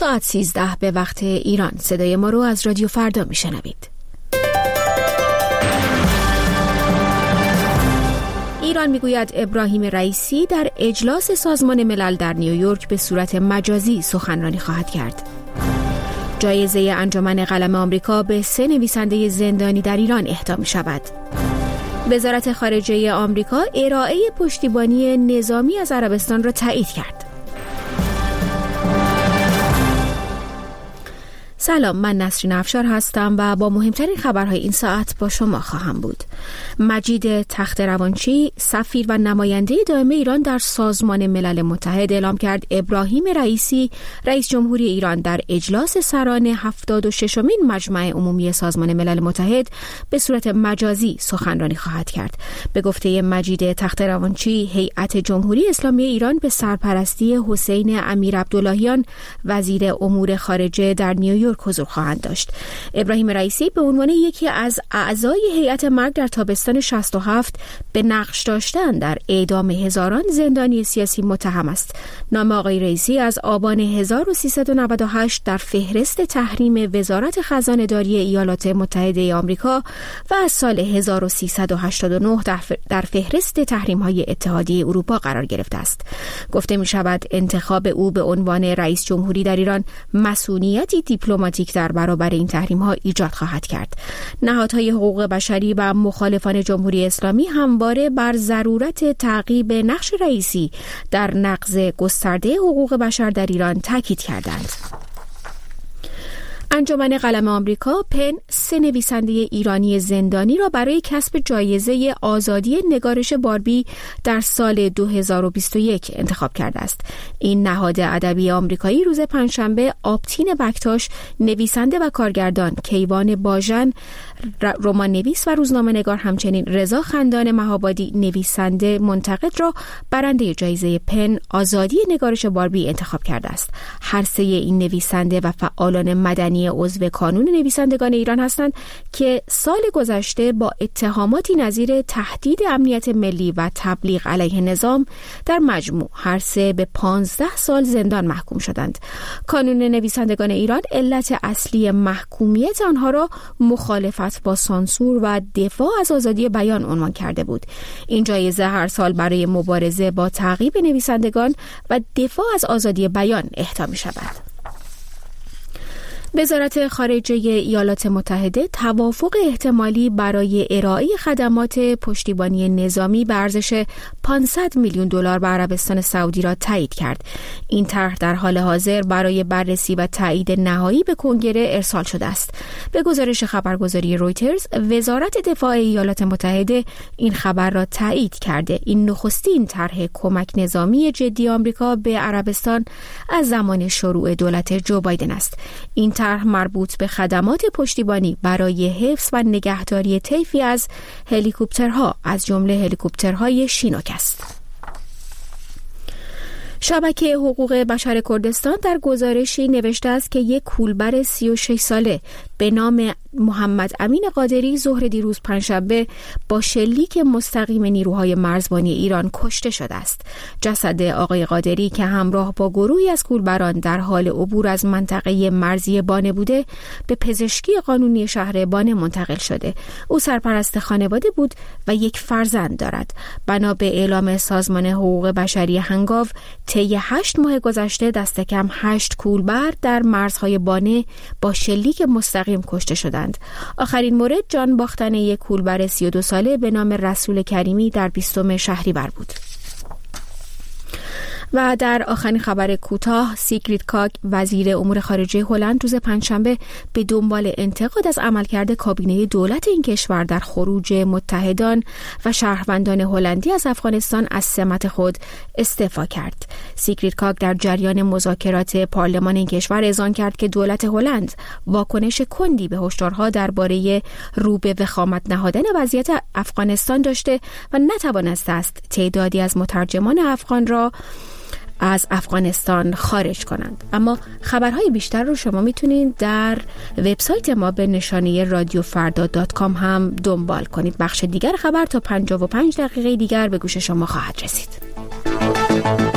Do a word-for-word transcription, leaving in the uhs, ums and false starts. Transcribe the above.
ساعت سیزده به وقت ایران. صدای ما رو از رادیو فردا میشنوید. ایران میگوید ابراهیم رئیسی در اجلاس سازمان ملل در نیویورک به صورت مجازی سخنرانی خواهد کرد. جایزه انجمن قلم آمریکا به سه نویسنده زندانی در ایران اهدا می شود. وزارت خارجه آمریکا ارائه پشتیبانی نظامی از عربستان را تایید کرد. سلام، من نسرین افشار هستم و با مهمترین خبرهای این ساعت با شما خواهم بود. مجید تخت‌روانچی، سفیر و نماینده دائم ایران در سازمان ملل متحد اعلام کرد ابراهیم رئیسی، رئیس جمهوری ایران در اجلاس سران هفتاد و ششمین مجمع عمومی سازمان ملل متحد به صورت مجازی سخنرانی خواهد کرد. به گفته مجید تخت‌روانچی، هیئت جمهوری اسلامی ایران به سرپرستی حسین امیرعبداللهیان وزیر امور خارجه در نیویورک حضور خواهند داشت. ابراهیم رئیسی به عنوان یکی از اعضای هیئت مرگ در تابستان شصت و هفت به نقش داشتن در اعدام هزاران زندانی سیاسی متهم است. نام آقای رئیسی از آبان هزار و سیصد و نود و هشت در فهرست تحریم وزارت خزانه‌داری ایالات متحده آمریکا و از سال هزار و سیصد و هشتاد و نه در فهرست تحریم‌های اتحادیه اروپا قرار گرفته است. گفته می شود انتخاب او به عنوان رئیس جمهوری در ایران مسئولیتی دیپلماتیک در برابر این تحریم‌ها ایجاد خواهد کرد. نهادهای حقوق بشری و مخالفان جمهوری اسلامی همواره بر ضرورت تعقیب نقش رئیسی در نقض گسترده حقوق بشر در ایران تاکید کردند. انجمن قلم آمریکا پن سه نویسنده ایرانی زندانی را برای کسب جایزه آزادی نگارش باربی در سال دو هزار و بیست و یک انتخاب کرده است. این نهاد ادبی آمریکایی روز پنجشنبه آبتین بکتاش، نویسنده و کارگردان کیوان باژن، رمان نویس و روزنامه‌نگار، همچنین رضا خندان مهابادی، نویسنده منتقد را برنده جایزه پن آزادی نگارش باربی انتخاب کرده است. هر سه این نویسنده و فعالان مدنی عضو کانون نویسندگان ایران هستند که سال گذشته با اتهاماتی نظیر تهدید امنیت ملی و تبلیغ علیه نظام در مجموع هر سه به پانزده سال زندان محکوم شدند. کانون نویسندگان ایران علت اصلی محکومیت آنها را مخالفت با سانسور و دفاع از آزادی بیان عنوان کرده بود. این جایزه هر سال برای مبارزه با تعقیب نویسندگان و دفاع از آزادی بیان اهدا می شود. وزارت خارجه ایالات متحده توافق احتمالی برای ارائه خدمات پشتیبانی نظامی به ارزش پانصد میلیون دلار به عربستان سعودی را تایید کرد. این طرح در حال حاضر برای بررسی و تایید نهایی به کنگره ارسال شده است. به گزارش خبرگزاری رویترز، وزارت دفاع ایالات متحده این خبر را تایید کرده. این نخستین طرح کمک نظامی جدی آمریکا به عربستان از زمان شروع دولت جو بایدن است. این طرح مربوط به خدمات پشتیبانی برای حفظ و نگهداری طیفی از هلیکوپترها از جمله هلیکوپترهای شینوک است. شبکه حقوق بشر کردستان در گزارشی نوشته است که یک کولبر سی و شش ساله به نام محمد امین قادری ظهر دیروز پنجشنبه با شلیک مستقیم نیروهای مرزبانی ایران کشته شده است. جسد آقای قادری که همراه با گروهی از کولبران در حال عبور از منطقه مرزی بانه بوده، به پزشکی قانونی شهر بانه منتقل شده. او سرپرست خانواده بود و یک فرزند دارد. بنا به اعلام سازمان حقوق بشری هنگاو، طی هشت ماه گذشته دست کم هشت کولبر در مرزهای بانه با شلیک مستقیم کشته شدند. آخرین مورد جان باختن یک کولبر سی و دو ساله به نام رسول کریمی در بیستم شهریور بود. و در آخرین خبر کوتاه، سیگرید کاگ وزیر امور خارجه هلند روز پنجشنبه به دنبال انتقاد از عملکرد کابینه دولت این کشور در خروج متحدان و شهروندان هلندی از افغانستان از سمت خود استعفا کرد. سیگرید کاگ در جریان مذاکرات پارلمان این کشور اذعان کرد که دولت هلند واکنش کندی به هشدارها درباره رو به وخامت نهادن وضعیت افغانستان داشته و نتوانسته است تعدادی از مترجمان افغان را از افغانستان خارج کنند. اما خبرهای بیشتر رو شما میتونید در وبسایت ما به نشانه رادیو فردا دات کام هم دنبال کنید. بخش دیگر خبر تا پنجاه و پنج دقیقه دیگر به گوش شما خواهد رسید.